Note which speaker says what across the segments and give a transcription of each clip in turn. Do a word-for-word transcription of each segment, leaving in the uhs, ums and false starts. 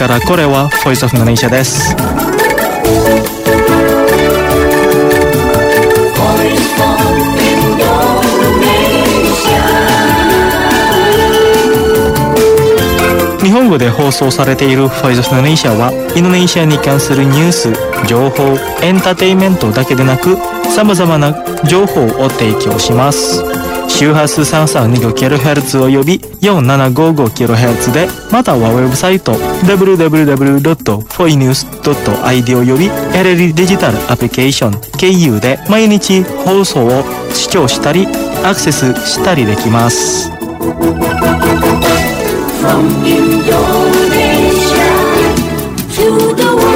Speaker 1: からこれはボイスオフインドネシアです。日本語で放送されているボイスオフインドネシアはインドネシアに関するニュース、情報、エンターテインメントだけでなく様々な情報を提供します。周波数 さんさんにごキロヘルツ および よんななごごキロヘルツ で、またはウェブサイト ダブリューダブリューダブリュードットフォイニュースドットアイディー および エルエル デジタルアプリケーション経由で毎日放送を視聴したりアクセスしたりできます。From Indonesia to the world.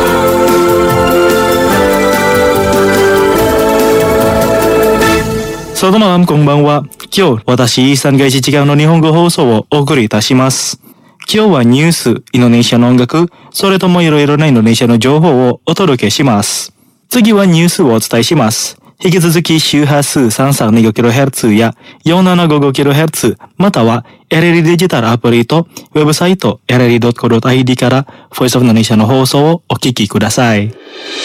Speaker 1: そどまんこんばんは。今日私イーサンがいち違うの日本語放送をお送りいたします。今日はニュース、インドネシアの音楽、それともいろいろなインドネシアの情報をお届けします。次はニュースをお伝えします。引き続き周波数 さんさんにごキロヘルツ や よんななごごキロヘルツ または エルエル デジタルアプリとウェブサイト エルエルドットコードドットアイディー からボイスオフインドネシアの放送をお聞きください。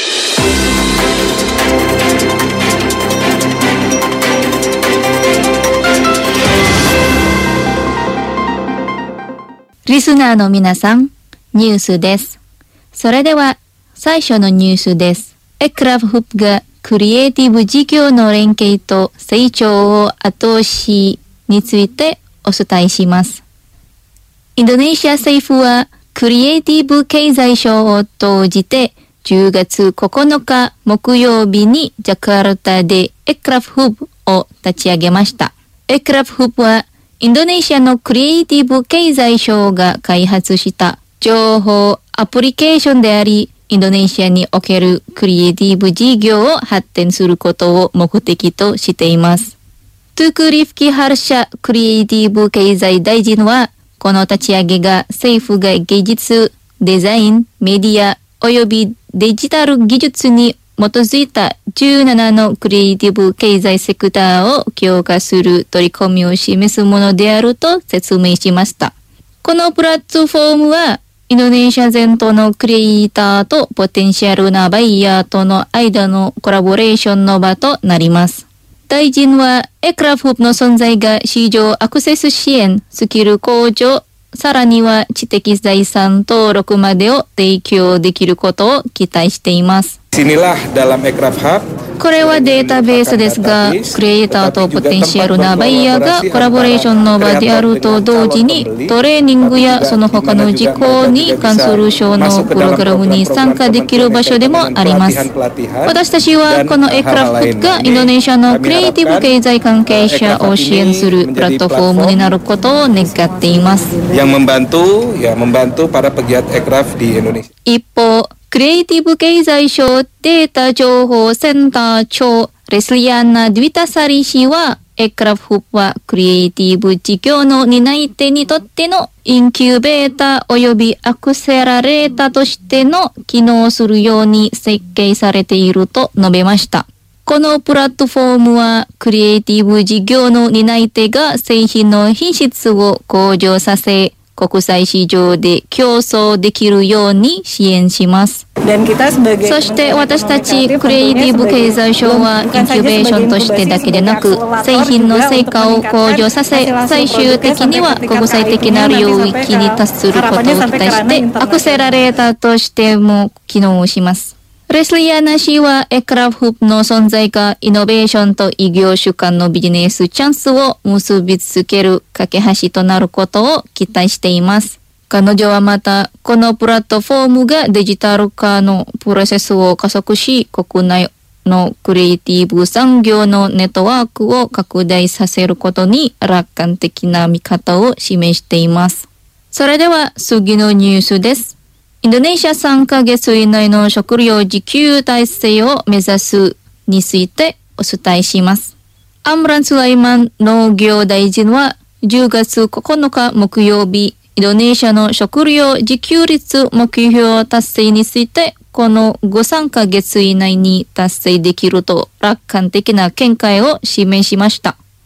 Speaker 2: リスナーの皆さん、ニュースです。それでは最初のニュースです。エクラフフップがクリエイティブ事業の連携と成長を後押しについてお伝えします。インドネシア政府はクリエイティブ経済省を通じてじゅうがつここのか木曜日にジャカルタでエクラフフップを立ち上げました。エクラフフップはインドネシアのクリエイティブ経済省が開発した情報アプリケーションであり、インドネシアにおけるクリエイティブ事業を発展することを目的としています。トゥクリフキハルシャクリエイティブ経済大臣は、この立ち上げが政府が芸術、デザイン、メディアおよびデジタル技術に基づいたじゅうななのクリエイティブ経済セクターを強化する取り組みを示すものであると説明しました。このプラットフォームはインドネシア全土のクリエイターとポテンシャルなバイヤーとの間のコラボレーションの場となります。大臣はエクラフの存在が市場アクセス支援、スキル向上、さらには知的財産登録までを提供できることを期待しています。これはデータベースですが、クリエイターとポテンシャルなバイヤーがコラボレーションの場であると同時に、トレーニングやその他の事項に関する省のプログラムに参加できる場所でもあります。私たちはこのエクラフットがインドネシアのクリエイティブ経済関係者を支援するプラットフォームになることを願っています。一方、クリエイティブ経済省データ情報センター長レスリアンナ・デュィタサリ氏は、エクラフはクリエイティブ事業の担い手にとってのインキュベーター及びアクセラレータとしての機能するように設計されていると述べました。このプラットフォームはクリエイティブ事業の担い手が製品の品質を向上させ、国際市場で競争できるように支援します。そして私たちクリエイティブ経済省はインキュベーションとしてだけでなく、製品の成果を向上させ、最終的には国際的な領域に達することを期待してアクセラレーターとしても機能します。レスリアナ氏はエクラフの存在がイノベーションと異業種間のビジネスチャンスを結びつける架け橋となることを期待しています。彼女はまた、このプラットフォームがデジタル化のプロセスを加速し、国内のクリエイティブ産業のネットワークを拡大させることに楽観的な見方を示しています。それでは次のニュースです。インドネシアさんかげつ以内の食料自給体制を目指すについてお伝えします。アムラン・スライマン農業大臣はじゅうがつここのか木曜日、インドネシアの食料自給率目標達成についてこのご、さんかげつ以内に達成できると楽観的な見解を示しました。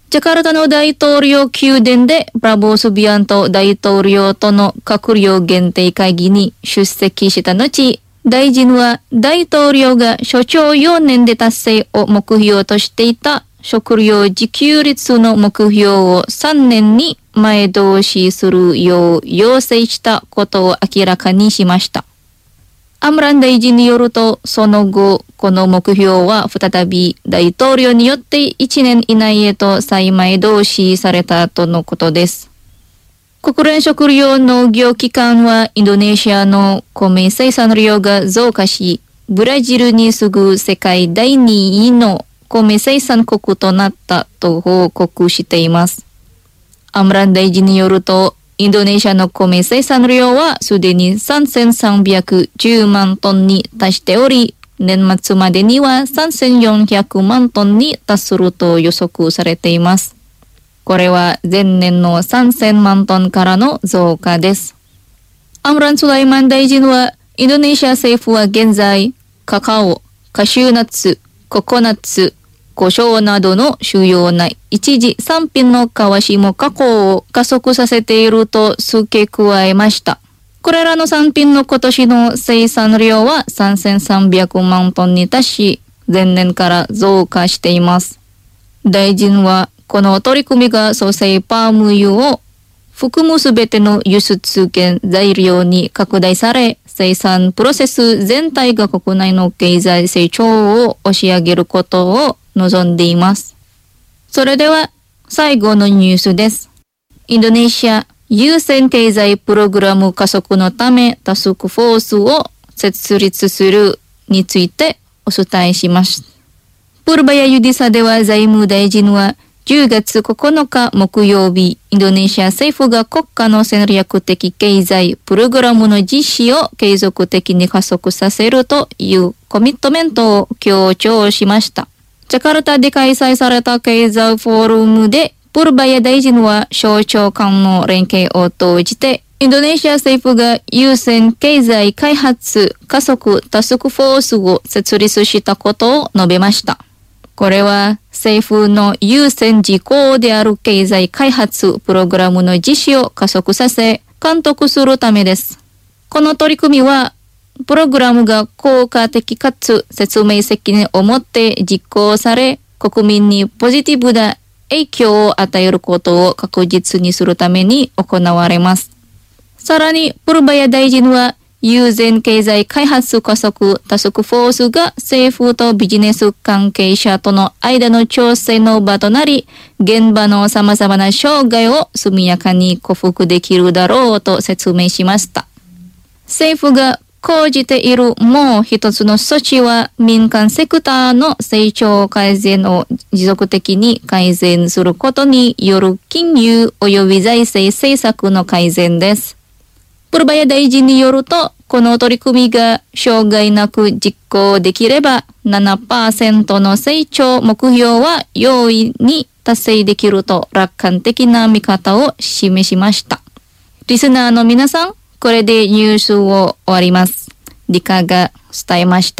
Speaker 2: ジャカルタの大統領宮殿でプラボー・スビアント大統領との閣僚限定会議に出席した後、大臣は大統領が所長よねんで達成を目標としていた食料自給率の目標をさんねんに前倒しするよう要請したことを明らかにしました。アムラン大臣によると、その後、この目標は再び大統領によっていちねん以内へと再前倒しされたとのことです。国連食糧農業機関はインドネシアの米生産量が増加し、ブラジルに次ぐ世界だいにいの米生産国となったと報告しています。アムラン大臣によると、インドネシアの米生産量はすでにさんぜんさんびゃくじゅうまんトンに達しており、年末までにはさんぜんよんひゃくまんトンに達すると予測されています。これは前年のさんぜんまんトンからの増加です。アムラン・スライマン大臣は、インドネシア政府は現在、カカオ、カシューナッツ、ココナッツ、胡椒などの主要な一次産品の川下加工を加速させていると付け加えました。これらの産品の今年の生産量はさんぜんさんびゃくまんトンに達し、前年から増加しています。大臣は、この取り組みが蘇生パーム油を含むすべての輸出原材料に拡大され、生産プロセス全体が国内の経済成長を押し上げることを望んでいます。それでは最後のニュースです。インドネシア優先経済プログラム加速のためタスクフォースを設立するについてお伝えします。プルバヤユディサでは財務大臣はじゅうがつここのか木曜日、インドネシア政府が国家の戦略的経済プログラムの実施を継続的に加速させるというコミットメントを強調しました。ジャカルタで開催された経済フォーラムで、プルバヤ大臣は省庁間の連携を通じて、インドネシア政府が優先経済開発加速タスクフォースを設立したことを述べました。これは政府の優先事項である経済開発プログラムの実施を加速させ、監督するためです。この取り組みは、プログラムが効果的かつ説明責任を持って実行され、国民にポジティブな影響を与えることを確実にするために行われます。さらに、プルバヤ大臣は、優先経済開発加速タスクフォースが政府とビジネス関係者との間の調整の場となり、現場の様々な障害を速やかに克服できるだろうと説明しました。政府が講じているもう一つの措置は、民間セクターの成長改善を持続的に改善することによる金融及び財政政策の改善です。プルバヤ大臣によると、この取り組みが障害なく実行できれば ななパーセント の成長目標は容易に達成できると楽観的な見方を示しました。リスナーの皆さん、これでニュースを終わります。リカが伝えました。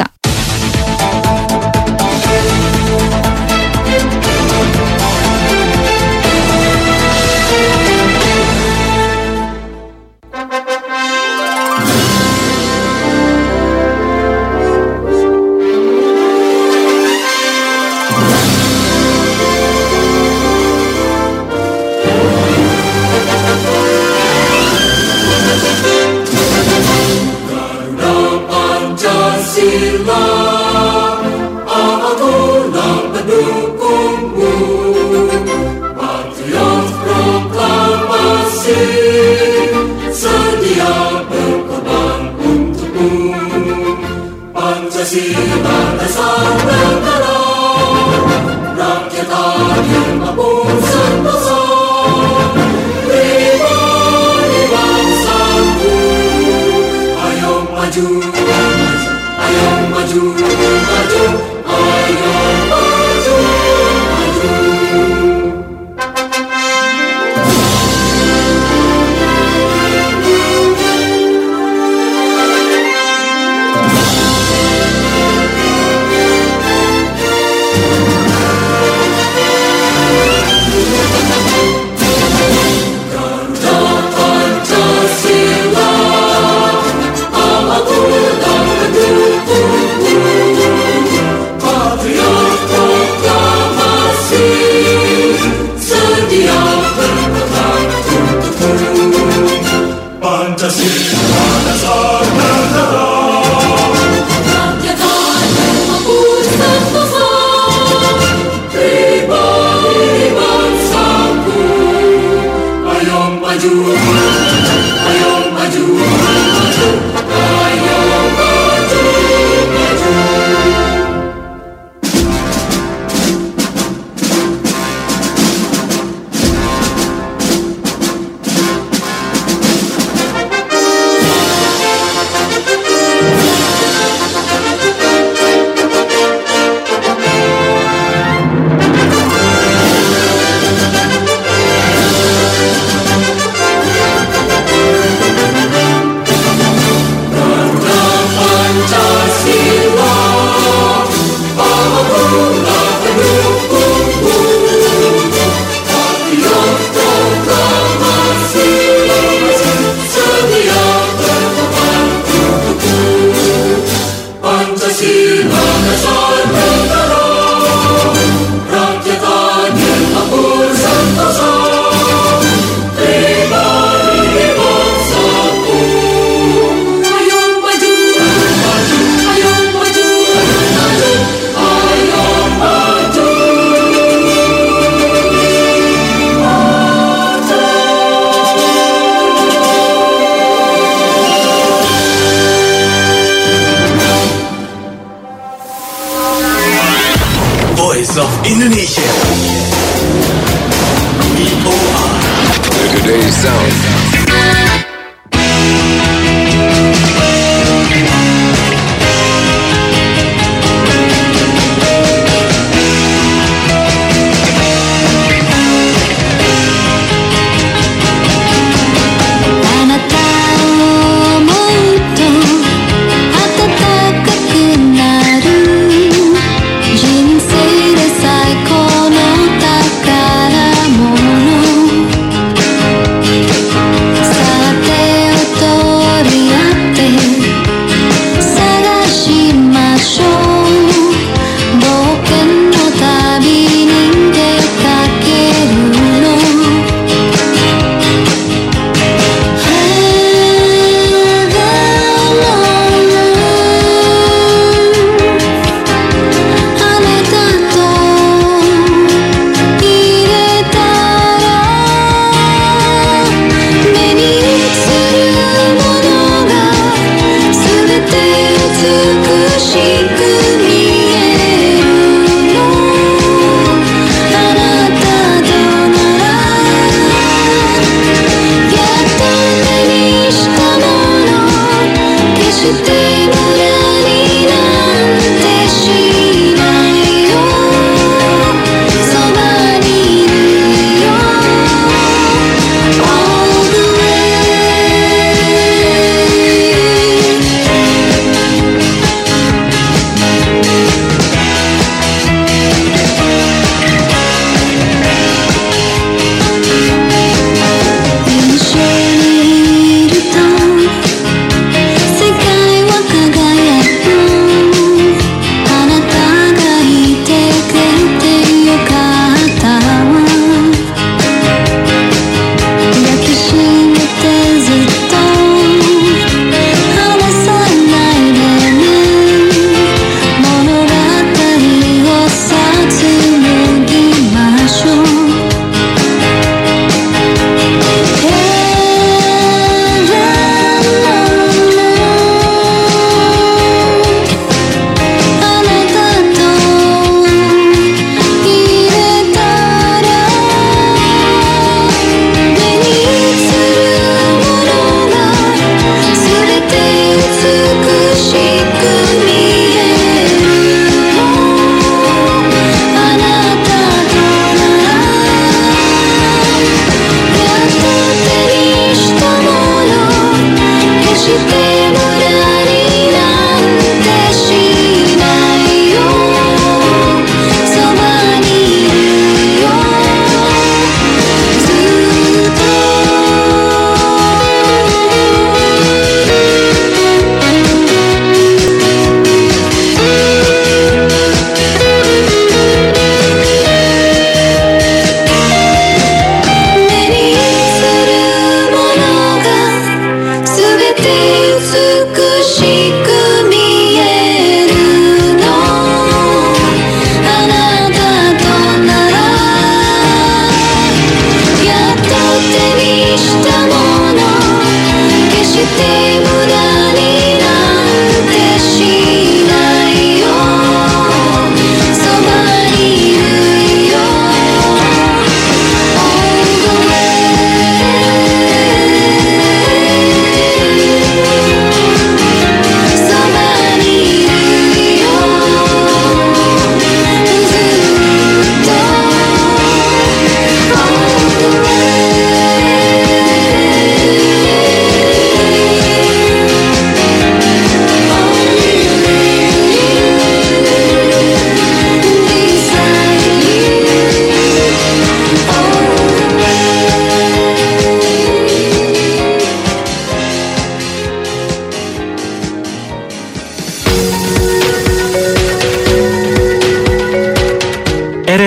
Speaker 3: 「 Voice of Indonesia. V O R. Today's sound.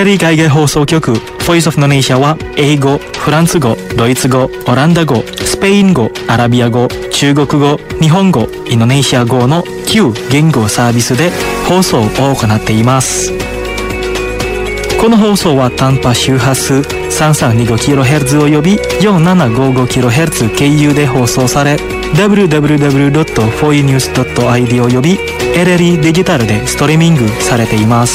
Speaker 1: エルエル 海外放送局 Voice of Indonesia は英語、フランス語、ドイツ語、オランダ語、スペイン語、アラビア語、中国語、日本語、インドネシア語のきゅう言語サービスで放送を行っています。この放送は短波周波数 さんさんにごキロヘルツ 及び よんななごごキロヘルツ 経由で放送され ダブリューダブリューダブリュードットフォーイーニュースドットアイディー 及び エルエルイー デジタルでストリーミングされています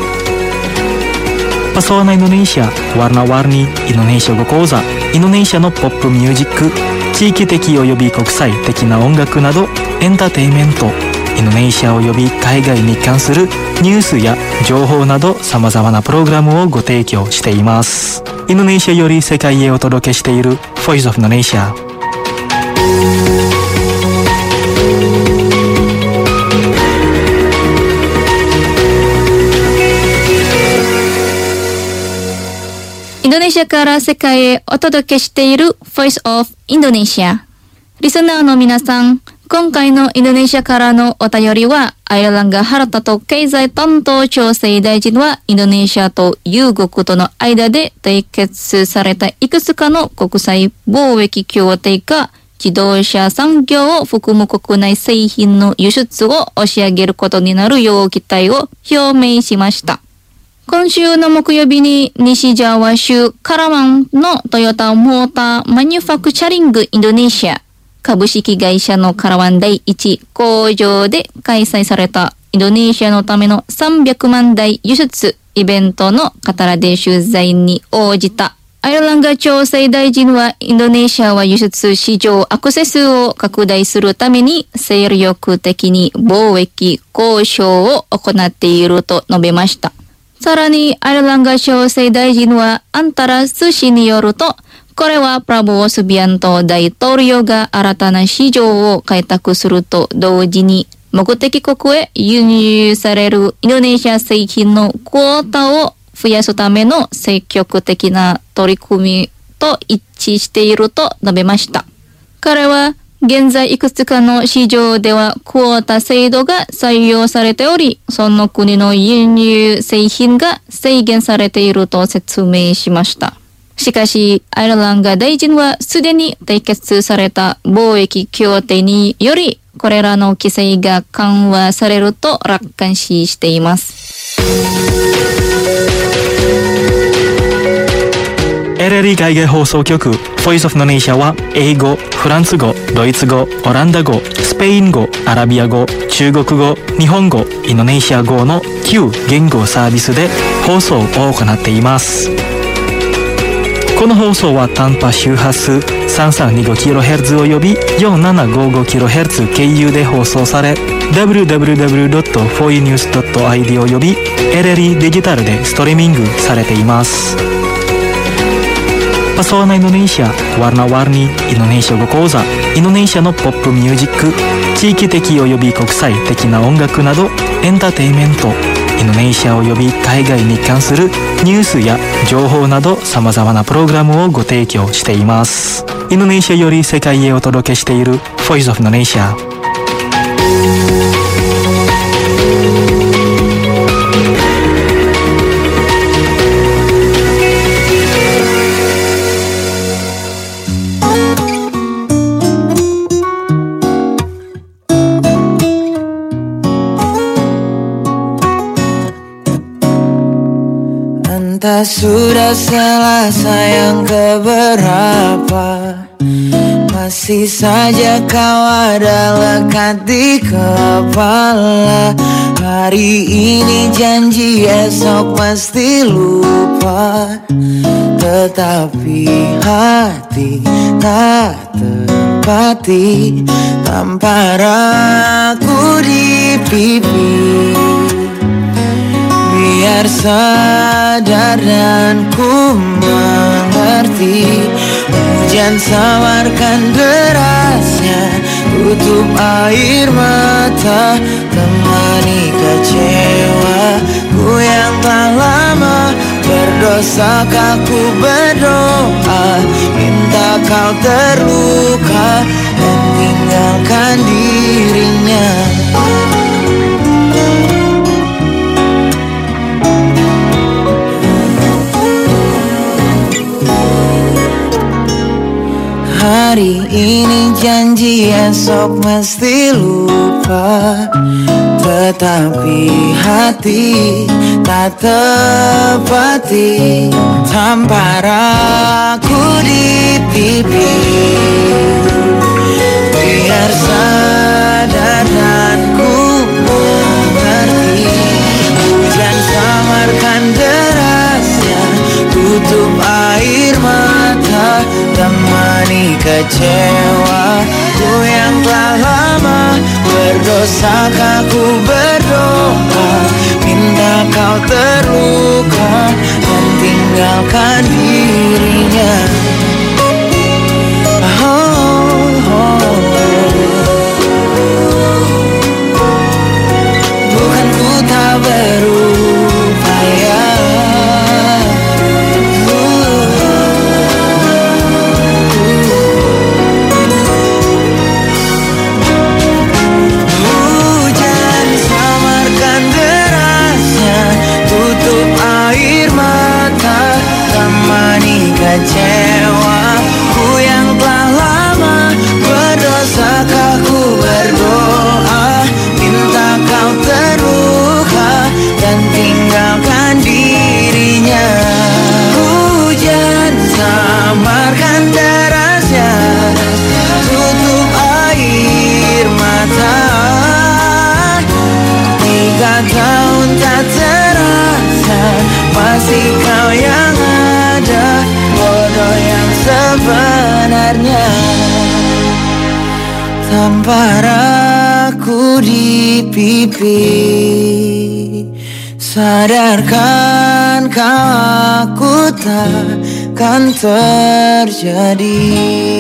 Speaker 1: 。Pesona Indonesia, Warna-warni Indonesia語講座、インドネシアのポップミュージック、地域的及び国際的な音楽などエンターテインメント、インドネシア及び海外に関するニュースや情報など様々なプログラムをご提供しています。インドネシアより世界へお届けしている Voice of Indonesia。
Speaker 2: インドネシアから世界へお届けしている Voice of Indonesia。リスナーの皆さん、今回のインドネシアからのお便りは、アイルランド原田と経済担当調整大臣は、インドネシアと友国との間で締結されたいくつかの国際貿易協定が、自動車産業を含む国内製品の輸出を押し上げることになるよう期待を表明しました。今週の木曜日に西ジャワ州カラワンのトヨタモーターマニュファクチャリングインドネシア株式会社のカラワン第一工場で開催されたインドネシアのためのさんびゃくまんだい輸出イベントのカタラで取材に応じた。アイルランド調整大臣はインドネシアは輸出市場アクセスを拡大するために精力的に貿易交渉を行っていると述べました。さらにアイルランド調整大臣はアンタラス氏によると、これはプラボー・スビアント大統領が新たな市場を開拓すると同時に目的国へ輸入されるインドネシア製品のクオータを増やすための積極的な取り組みと一致していると述べました。彼は現在いくつかの市場ではクオータ制度が採用されており、その国の輸入製品が制限されていると説明しました。しかし、アイルランド大臣はすでに締結された貿易協定により、これらの規制が緩和されると楽観視しています。
Speaker 1: エルエルイー 海外放送局 Voice of Indonesia は英語、フランス語、ドイツ語、オランダ語、スペイン語、アラビア語、中国語、日本語、インドネシア語のきゅう言語サービスで放送を行っています。この放送は短波周波数 さんさんにごキロヘルツ 及び よんななごごキロヘルツ 経由で放送され ダブリューダブリューダブリュードットフォーイーニュースドットアイディー 及び エルエルイー デジタルでストリーミングされています。Pesona Indonesia, Warna-warni Indonesia語講座、インドネシアのポップミュージック、地域的及び国際的な音楽などエンターテインメント、インドネシア及び海外に関するニュースや情報など様々なプログラムをご提供しています。インドネシアより世界へお届けしている Voice of Indonesia。
Speaker 4: Entah sudah selesai yang keberapa, masih saja kau ada lekat di kepala. Hari ini janji esok pasti lupa, tetapi hati tak terpati tanpa ragu di pipi. Biar sadar dan ku mengerti, hujan samarkan derasnya, tutup air mata, temani kecewa ku yang tak lama. Berdosakah ku berdoa, minta kau terluka dan tinggalkan dirinya. Hari ini janji esok mesti lupa, tetapi hati tak tepati. Tampar aku di pipi, biar sadar dan ku mengerti. Hujan samarkan derasnya, tutup air mata, temani kecewa ku yang telah lama berdosa. Aku berdoa, minta kau terluka dan tinggalkan dirinya. Oh, oh, oh. Bukan ku tak berupaya, hujan samarkan derasnya, tutup air mata, temani kecewa ku yang telah lama berdosa. Aku berdoa, minta kau terluka dan tinggalkan dirinya. Hujan samarkan derasnya, tutup air mata. Tiga tahun tak terasa, masih kau yang ada, bodoh yang sebenarnya. Tampar aku di pipi, sadarkan kau aku takkan terjadi.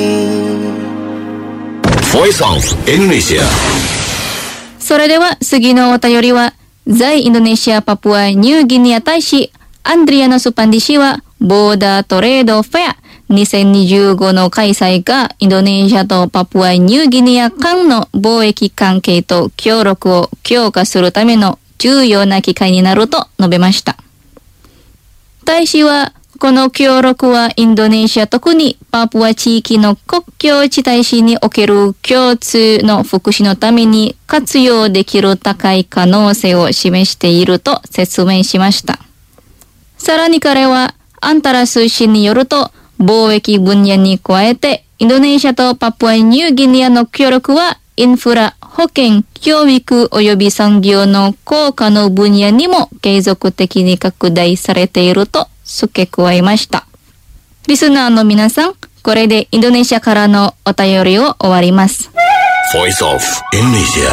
Speaker 3: Voice of Indonesia.
Speaker 2: それでは次のお便りは、在インドネシアパプアニューギニア大使アンドリアノ・スパンディ氏は、ボーダートレードフェアにせんにじゅうごの開催がインドネシアとパプアニューギニア間の貿易関係と協力を強化するための重要な機会になると述べました。大使は、この協力はインドネシア特にパプア地域の国境地帯市における共通の福祉のために活用できる高い可能性を示していると説明しました。さらに彼はアンタラス氏によると、貿易分野に加えてインドネシアとパプアニューギニアの協力はインフラ、保健、教育及び産業の効果の分野にも継続的に拡大されていると付け加えました。リスナーの皆さん、これでインドネシアからのお便りを終わります。
Speaker 3: Voice of Indonesia.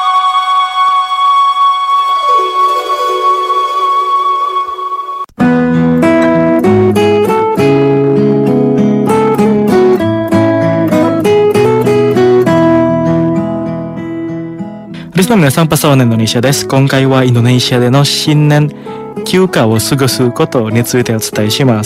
Speaker 1: リスナーの皆さん、パサワのインドネシアです。今回はインドネシアでの新年休暇を過ごすことについてお伝えします。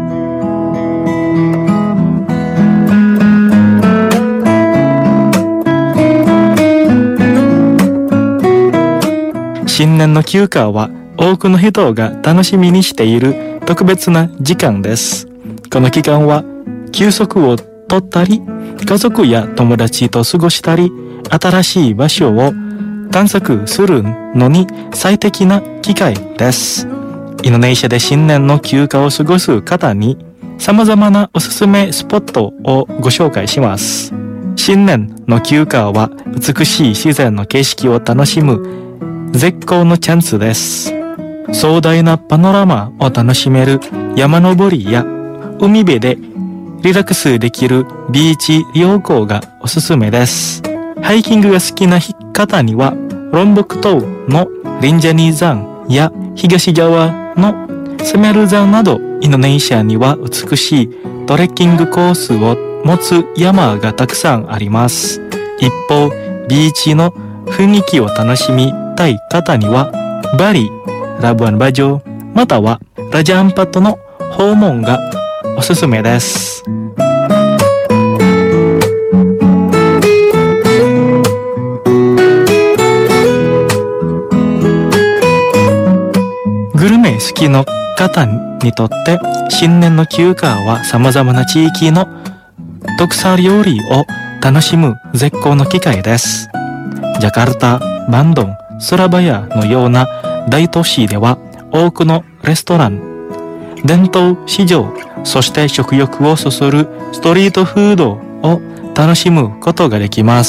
Speaker 1: 新年の休暇は多くの人が楽しみにしている特別な時間です。この期間は休息を取ったり、家族や友達と過ごしたり、新しい場所を探索するのに最適な機会です。インドネシアで新年の休暇を過ごす方に様々なおすすめスポットをご紹介します。新年の休暇は美しい自然の景色を楽しむ絶好のチャンスです。壮大なパノラマを楽しめる山登りや海辺でリラックスできるビーチ旅行がおすすめです。ハイキングが好きな方にはロンボク島のリンジャニー山や東側のセメル山などインドネシアには美しいトレッキングコースを持つ山がたくさんあります。一方、ビーチの雰囲気を楽しみたい方にはバリ、ラブアンバジョ、またはラジャアンパットの訪問がおすすめです。グルメ好きの方にとって新年の休暇は様々な地域の特産料理を楽しむ絶好の機会です。ジャカルタ、バンドン、スラバヤのような大都市では多くのレストラン、伝統市場、そして食欲をそそるストリートフードを楽しむことができます。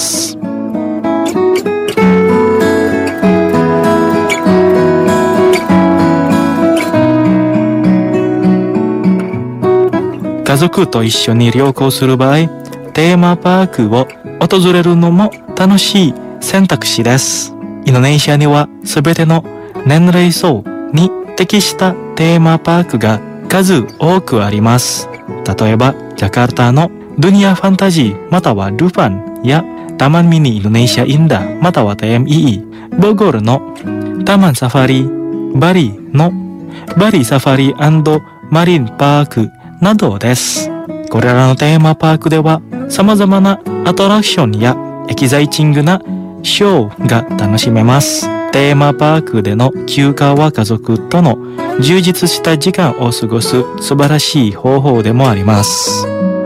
Speaker 1: 家族と一緒に旅行する場合、テーマパークを訪れるのも楽しい選択肢です。インドネシアにはすべての年齢層に適したテーマパークが数多くあります。例えば、ジャカルタのドゥニアファンタジーまたはルファンやタマンミニインドネシアインダまたは ティーエムイーイー、ボゴルのタマンサファリ、バリのバリサファリ&マリンパークなどです。これらのテーマパークでは様々なアトラクションやエキザイティングなショーが楽しめます。テーマパークでの休暇は家族との充実した時間を過ごす素晴らしい方法でもあります。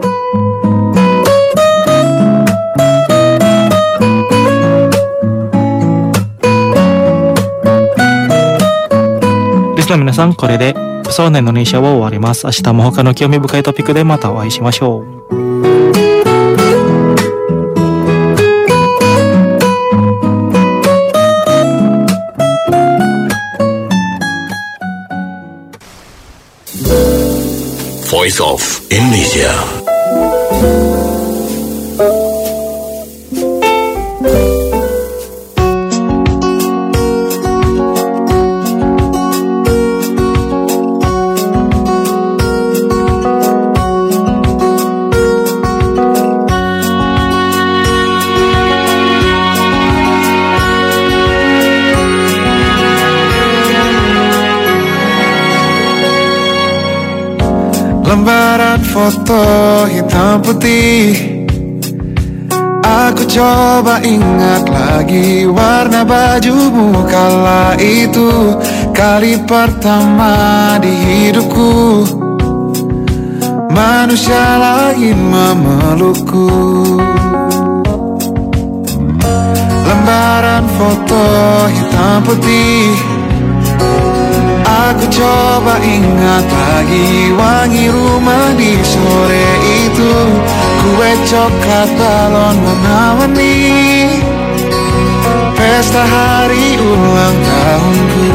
Speaker 1: リスナーの皆さん、これでそうねのインドネシアは終わります。明日も他の興味深いトピックでまたお会いしましょう。
Speaker 3: Voice of Indonesia.
Speaker 4: Lembaran foto hitam putih, aku coba ingat lagi warna bajumu kala itu, kali pertama di hidupku manusia lain memelukku. Lembaran foto hitam putih, aku coba ingat lagi wangi rumah di sore itu, kue coklat balon warna-warni, pesta hari ulang tahunku.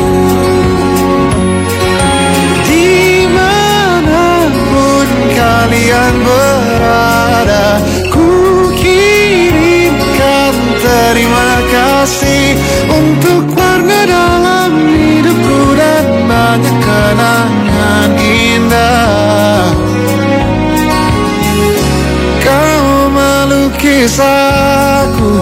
Speaker 4: Dimanapun kalian berada, ku kirimkan terima kasih untuk warna dalam hidupku dan banyak kenangan indah. Kau melukis aku,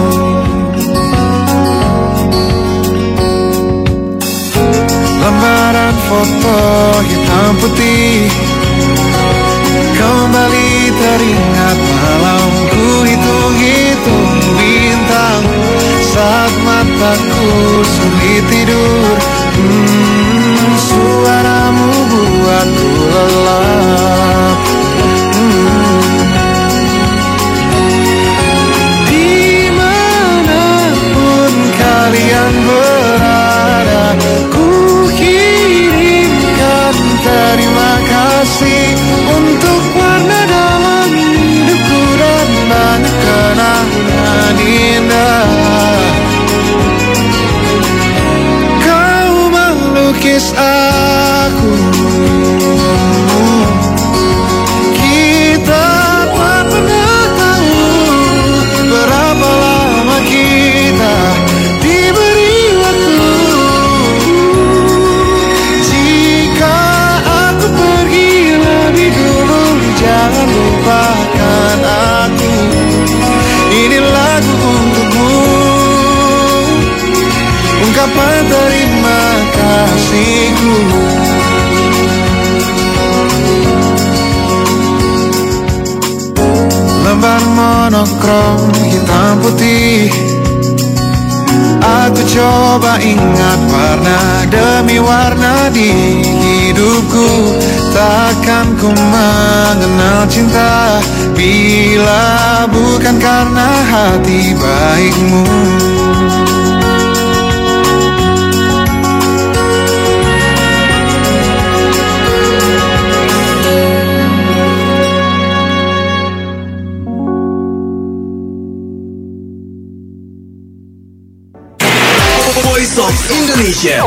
Speaker 4: lembaran foto hitam putih, kembali teringat malam ku hitung-hitung bintang saat mataku sulit tidur. Hmm, suaramu buatku lelap. Hmm. Dimanapun kalian berada, ku kirimkan terima kasih untuk warna dalam hidupku dan banyak kenangan indah. Kau melukis aku, kita tak pernah tahu berapa lama kita diberi waktu. Jika aku pergi lebih dulu, jangan lupakan aku. Ini lagu untukmu, ungkapan terima kasihku. Lembar monokrom hitam putih, aku coba ingat warna demi warna di hidupku. takkan ku mengenal cinta bila bukan karena hati baikmu.
Speaker 3: Voice of Indonesia.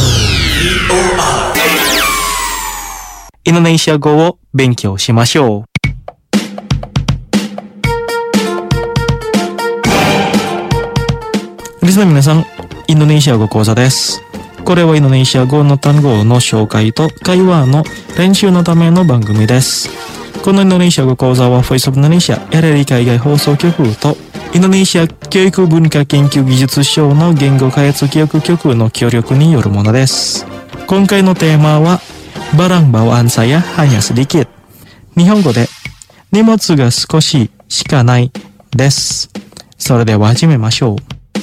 Speaker 1: Indonesia 語を勉強しましょう。リスナーの皆さん、インドネシア語講座です。これはインドネシア語の単語の紹介と会話の練習のための番組です。このインドネシア語講座は Voice of Indonesia エルエル海外放送局とインドネシア教育文化研究技術省の言語開発教育局の協力によるものです。今回のテーマはBarang bawaan saya hanya sedikit。日本語で荷物が少ししかないです。それでは始めましょう。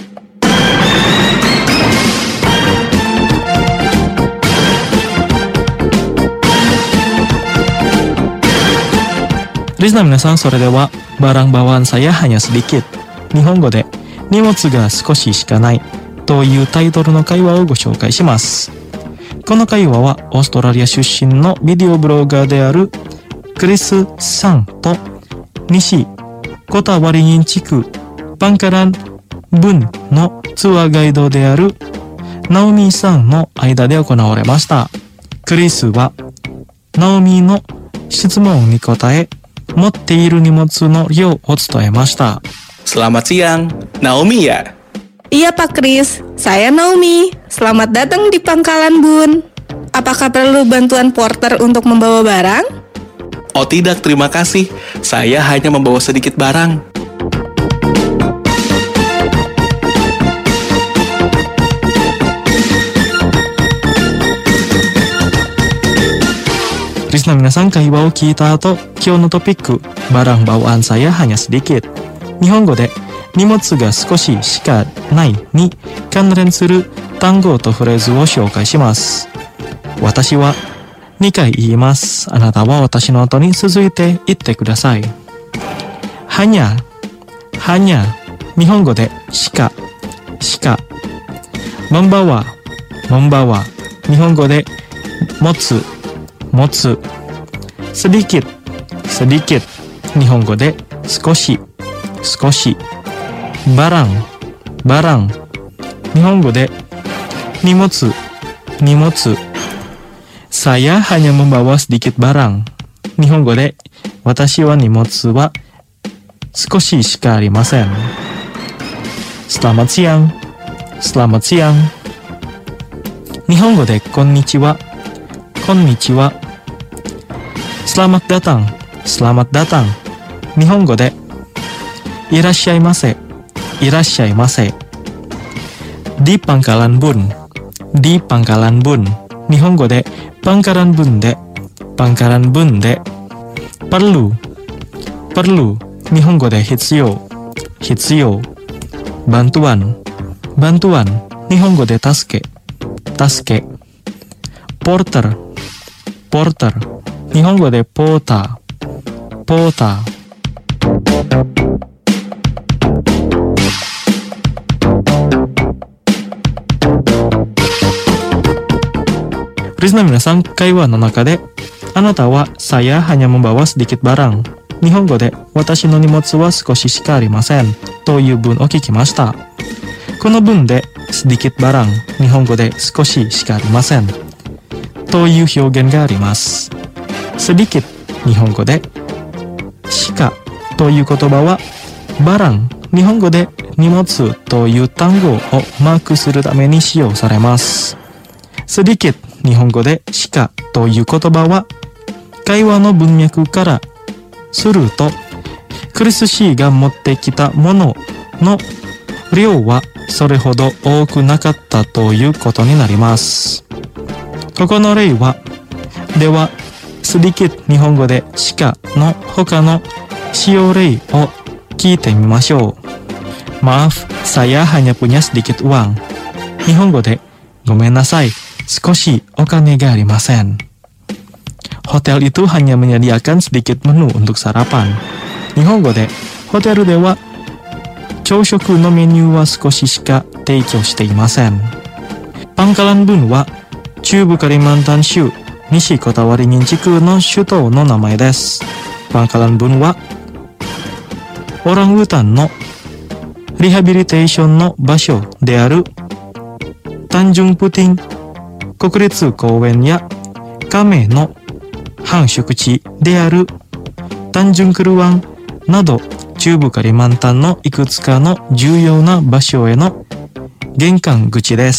Speaker 1: リスナーの皆さん、それではBarang bawaan saya hanya sedikit。日本語で荷物が少ししかないというタイトルの会話をご紹介します。この会話はオーストラリア出身のビデオブロガーであるクリスさんと西コタワリニン地区パンカランブンのツアーガイドであるナオミーさんの間で行われました。クリスはナオミーの質問に答え、持っている荷物の量を伝えました。
Speaker 5: Selamat siang, Naomi ya?
Speaker 6: Iya Pak Kris, saya Naomi. Selamat datang di Pangkalan Bun. Apakah perlu bantuan porter untuk membawa barang?
Speaker 5: Oh tidak, terima kasih. Saya hanya membawa sedikit barang.
Speaker 1: Listener 皆さん、会話を聞いた後、今日のトピック、barang bawaan saya hanya sedikit。日本語で荷物が少ししかないに関連する単語とフレーズを紹介します。私はにかい言います。あなたは私の後に続いて言ってください。はにゃ、はにゃ、日本語でしか、しか。もんばわ、もんばわ、日本語で持つ、持つ。sedikit、sedikit、日本語で少し、少し。barang、barang、日本語で荷物、荷物。saya hanya membawa sedikit barang。日本語で私は荷物は少ししかありません。selamat siang、selamat siang。日本語でこんにちは、こんにちは。selamat datang、selamat datang。日本語でいらっしゃいませ、いらっしゃいませ。di Pangkalan Bun、di Pangkalan Bun。日本語でPangkalan Bunで、Pangkalan Bunで。perlu、perlu。日本語で必要、必要。bantuan、bantuan。日本語で助け、助け。porter、porter。日本語でポーター、ポーター。リスナーの皆さん、会話の中であなたはsaya hanya membawa sedikit barang。日本語で私の荷物は少ししかありませんという文を聞きました。この文でsedikit barang、日本語で少ししかありませんという表現があります。sedikit、日本語でしかという言葉はbarang、日本語で荷物という単語をマークするために使用されます。sedikit、日本語でしかという言葉は会話の文脈からするとクリス氏が持ってきたものの量はそれほど多くなかったということになります。ここの例はではsedikit、日本語でしかの他の使用例を聞いてみましょう。Maaf, saya hanya punya sedikit uang。日本語でごめんなさい、少しお金がありません。 hotel itu hanya menyediakan sedikit menu untuk sarapan. Nihongo de, hotel de wa choushoku no menu wa skoshi shika teikyou shite imasen. Pangkalan Bun wa 中部カリマンタン州西コタワリニン地区の首都の名前です。パンカランブンはオランウータンのリハビリテーションの場所であるタンジュンプティン国立公園やカメの繁殖地であるタンジュンクルワンなど中部カリマンタンのいくつかの重要な場所への玄関口です。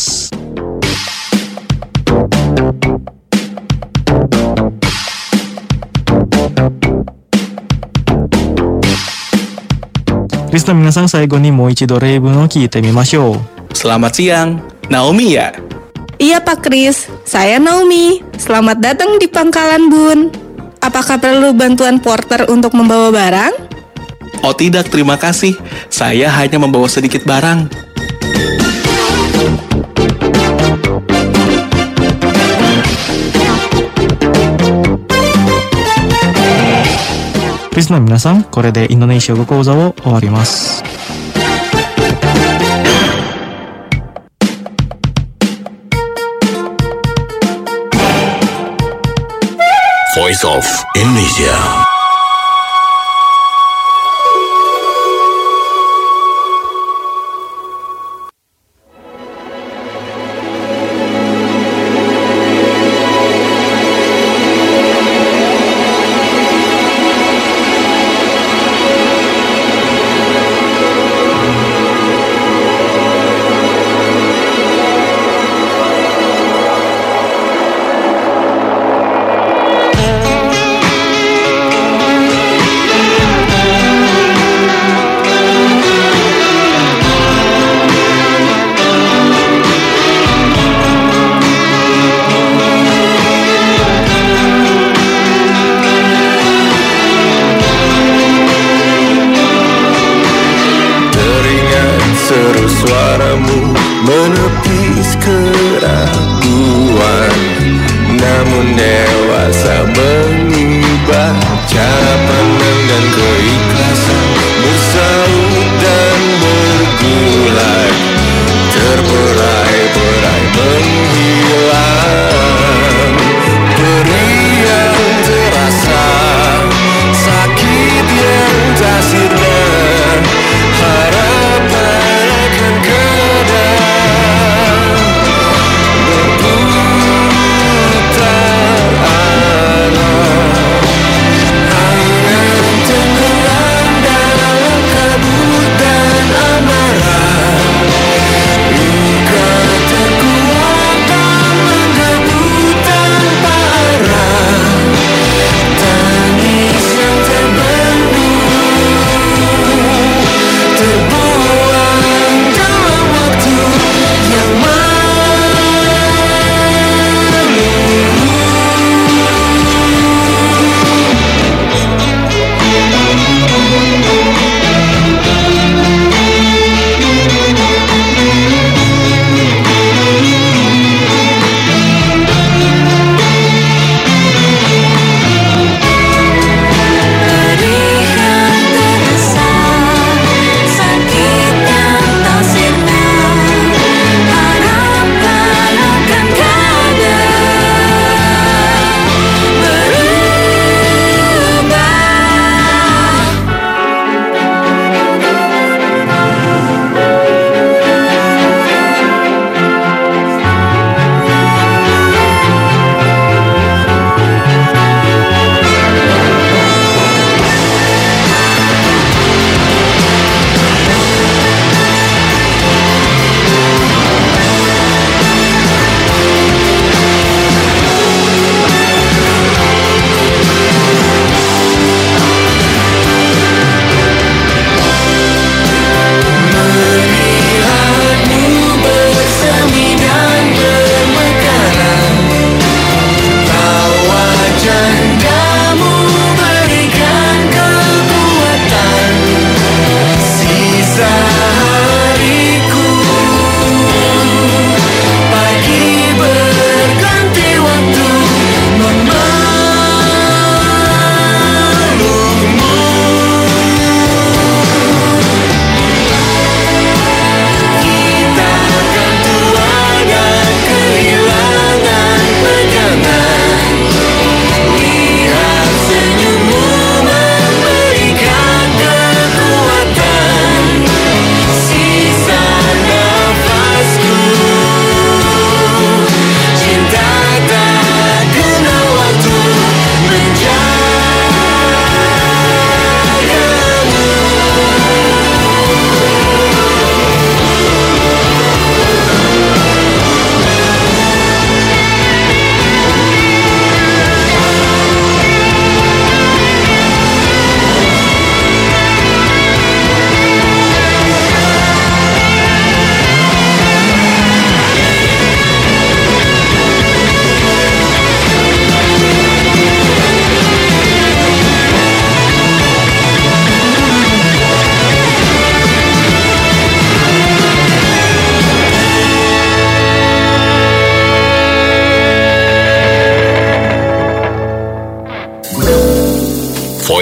Speaker 1: リスナーの皆さん、最後にもう一度例文を聞いてみましょう。
Speaker 5: Selamat siang, Naomi ya?
Speaker 6: Iya Pak Kris, saya Naomi. Selamat datang di Pangkalan Bun. Apakah perlu bantuan porter untuk membawa barang?
Speaker 5: Oh tidak, terima kasih. Saya hanya membawa sedikit barang.
Speaker 1: Listener の皆さん、これでインドネシア語講座を終わります。
Speaker 3: Voice of Indonesia.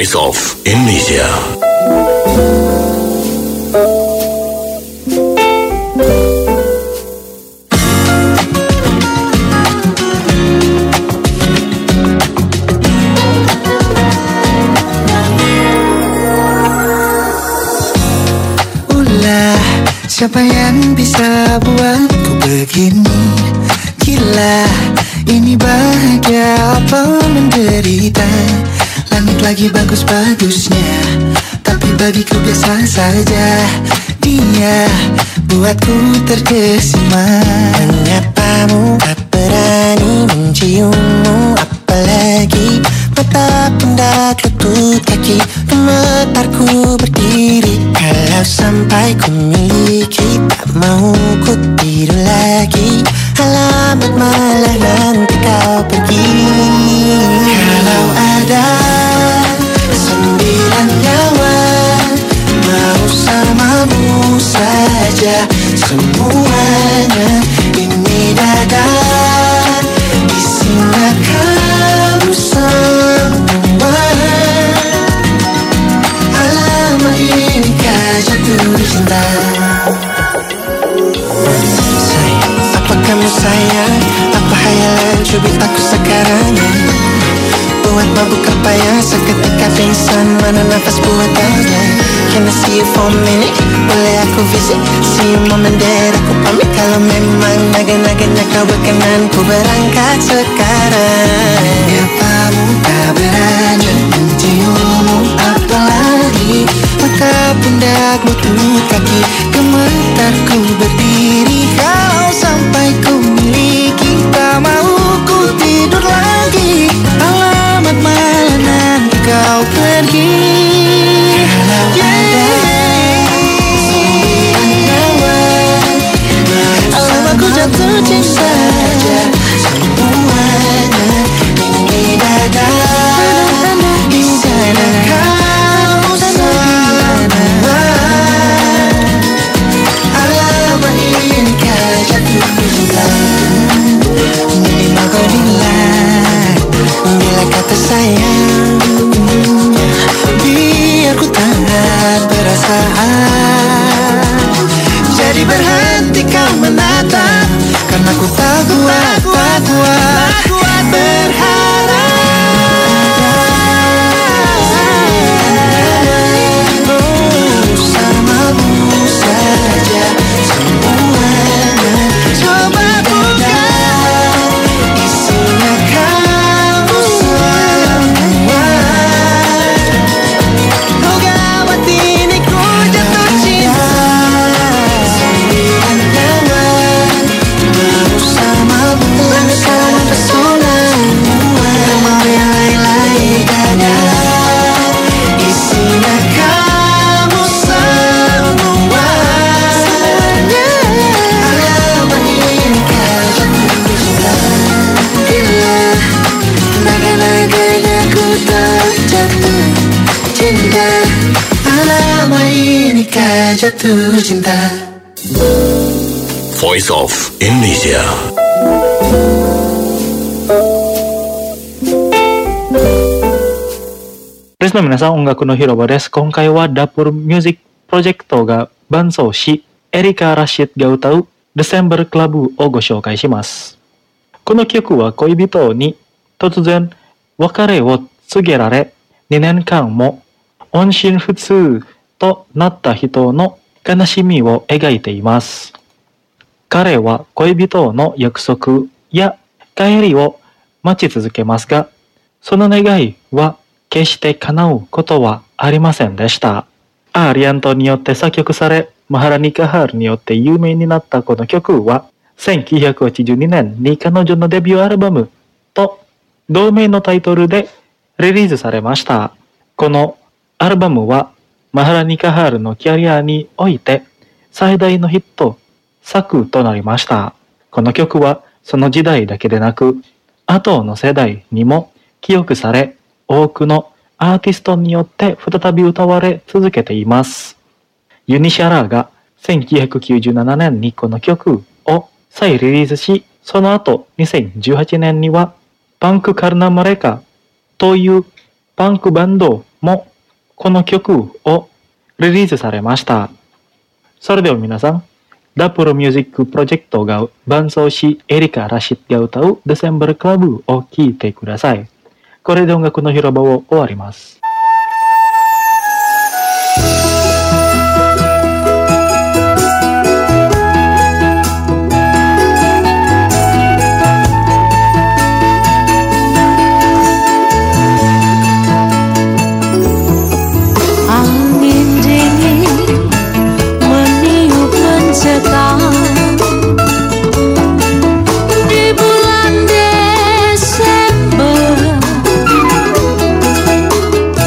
Speaker 3: Voice of Indonesia.
Speaker 4: Siapa yang bisa buatku begini? Gila, ini bahagia apa menderita? Langit lagi bagus-bagusnya, tapi bagiku biasa saja. Dia buatku terkesima. Menyapamu, tak berani menciummu, apalagi mata, pundak, lutut, kaki. Gemetarku berdiri kalau sampai ku miliki. Tak mau ku tidur lagi, alamat malah nanti kau pergi. Kalau ada sembilan nyawa, mau samamu saja semuanya. Ini dada isinya kamu semua. Alamak inikah jatuh cinta. Sayang, apa kamu sayang? Apa hayalan cubit aku sekarang? Buat mabuk apa yang seketika pingsan, mana nafas buatannya? Can I see you for a minute? Boleh aku visit? See you moment there, aku pamit. Kalau memang naga-naganya kau berkenan, ku berangkat sekarang. Nyapamu tak berani menciummu, apalagi mata, pundak, lutut, kaki. Gemetarku berdiri kalau sampai ku miliki. Tak mau ku tidur lagi, alamat malah nanti kau pergi. Kalau ada sembilan nyawa, alamak ku jatuh cinta saja semuanya. Ini dada di sana kau semua. Alamat inikah jatuh cinta. Bila bila bila kata sayang, biar ku tak perasaan. Jadi berhenti kau menatap, karena ku tak kuat, tak kuat, kuat berharap. Bersamamu saja semuanya. Coba buka, isinya kamu semua. Oh gawat ini ku jatuh cinta. Sembilan nyawa, bersamamu akan pesona. Mau yang lain-lain ada, isinya kamu semua. Alamat inikah jatuh cinta. Gila, naga-naganya ku tak jatuh cinta. Alamat inikah jatuh cinta.
Speaker 3: Voice of Indonesia.
Speaker 1: リスの皆さん、音楽の広場です。今回はダプルミュージックプロジェクトが伴奏し、エリカ・ラシッドが歌う December Club をご紹介します。この曲は恋人に突然別れを告げられ、にねんかんも音信不通となった人の悲しみを描いています。彼は恋人の約束や帰りを待ち続けますが、その願いは決して叶うことはありませんでした。アーリアントによって作曲され、マハラニカハールによって有名になったこの曲は、せんきゅうひゃくはちじゅうにねんに彼女のデビューアルバムと同名のタイトルでリリースされました。このアルバムはマハラニカハールのキャリアにおいて最大のヒット作となりました。この曲はその時代だけでなく、後の世代にも記憶され、多くのアーティストによって再び歌われ続けています。ユニシャラがせんきゅうひゃくきゅうじゅうななねんにこの曲を再リリースし、その後にせんじゅうはちねんにはパンクカルナマレカというパンクバンドもこの曲をリリースされました。それでは皆さん、ダプロミュージックプロジェクトが伴奏し、エリカ・ラシッドが歌うデセンバルクラブを聴いてください。これで音楽の広場を終わります。
Speaker 7: Di bulan Desember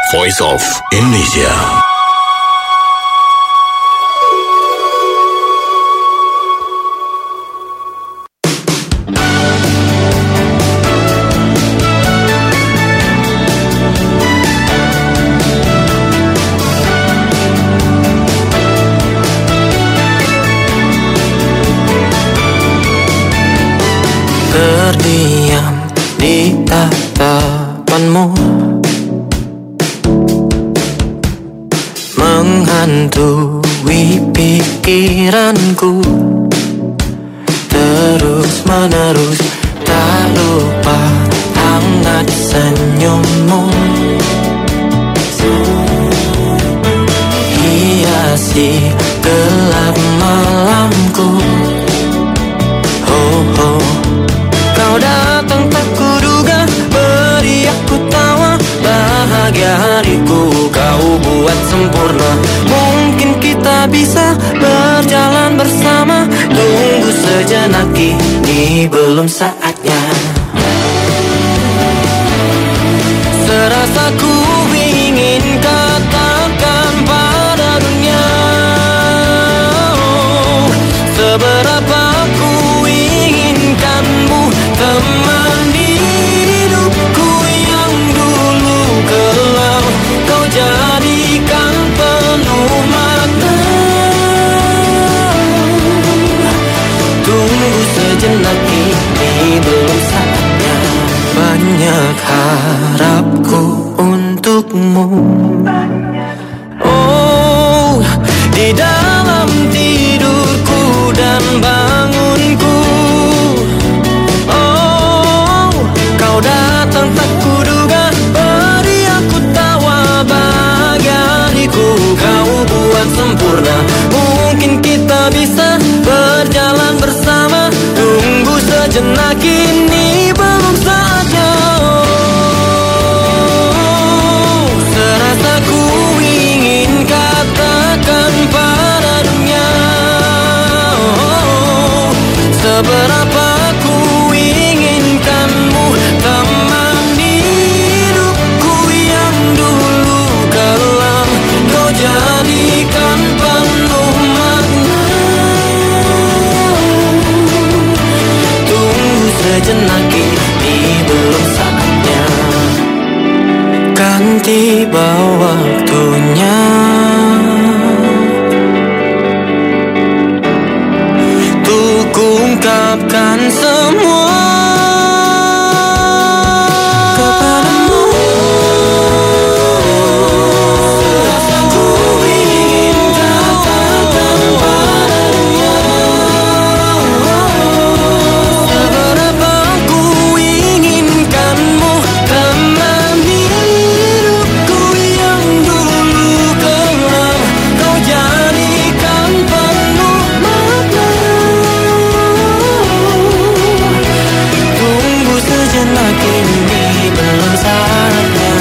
Speaker 3: Voice of Indonesia.
Speaker 7: Terdiam di tatapanmu, menghantui pikiranku, terus menerus tak lupa hangat senyummu, hiasi gelap malamku. Oh oh, kau datang tak kuduga, beri aku tawa, bahagia hariku kau buat sempurna. Mungkin kita bisa berjalan bersama, tunggu sejenak, ini belum saatnya. Serasa ku ingin katakan pada dunia, oh, seberapa ku inginkanmu teman hidupku yang dulu kelam, kau jadikan penuh makna. Tunggu sejenak, ini belum saatnya. Banyak harapku untukmu, oh, di dalam tidurku dan bangunku. Oh, kau datang tak kuduga, beri aku tawa, bahagia hariku kau buat sempurna. Mungkin kita bisa berjalan bersama, tunggu sejenak, ini belum saatnya. Oh, serasa ku ingin katakan pada dunia, oh, seberapa ku inginkanmu teman hidupku yang dulu kelam, kau jadikan penuh makna. Tunggu sejenak, ini belum saatnya. Kan tiba waktunya untuk ungkapkan semua kepadamu. Serasa ku ingin katakan pada dunia, seberapa ku inginkanmu teman hidupku yang dulu kelam, kau jadikan penuh makna. Tunggu sejenak, ini belum saatnya.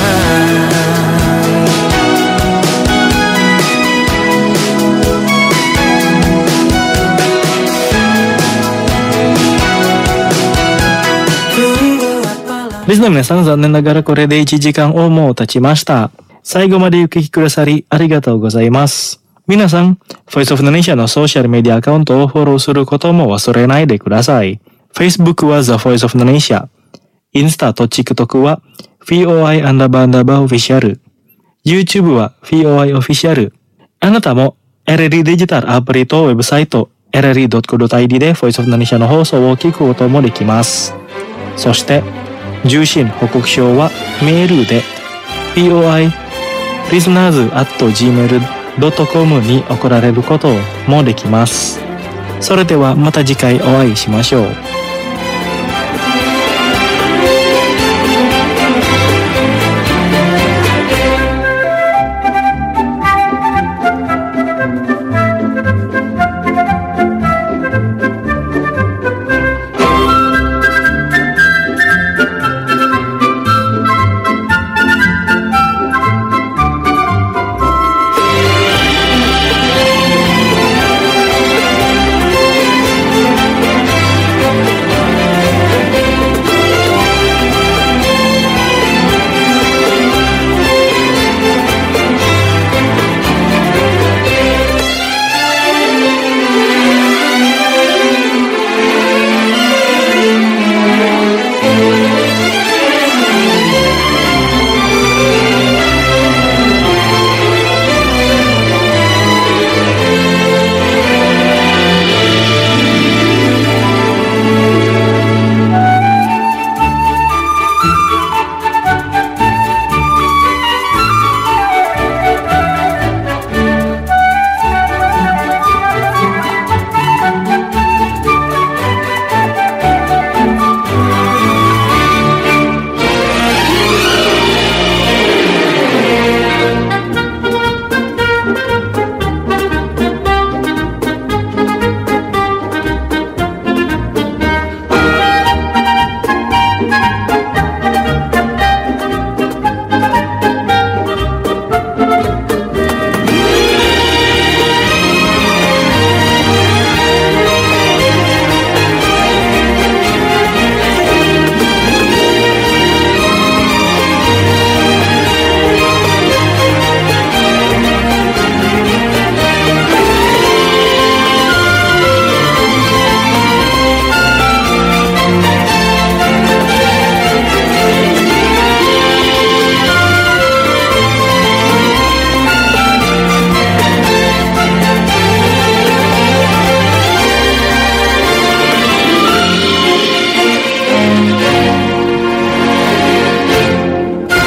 Speaker 7: Tunggu apa lagi?
Speaker 1: リスナーの皆さん、残念ながらこれでいちじかんをもう経ちました。最後までお聞きくださりありがとうございます。皆さん、Voice of Indonesia のソーシャルメディアアカウントをフォローすることも忘れないでください。Facebook は The Voice of Indonesia。インスタと TikTok は フィーオーアイ アンダーバーアンダーバーオフィシャル。YouTube は フィーオーアイ オフィシャル。あなたも エルエルイー デジタルアプリとウェブサイト エルエルイードットコムドットアイディー で Voice of Indonesia の放送を聞くこともできます。そして、受信報告書はメールで ピーオーアイ リスナーズ アット ジーメール ドットコム に送られることもできます。それではまた次回お会いしましょう。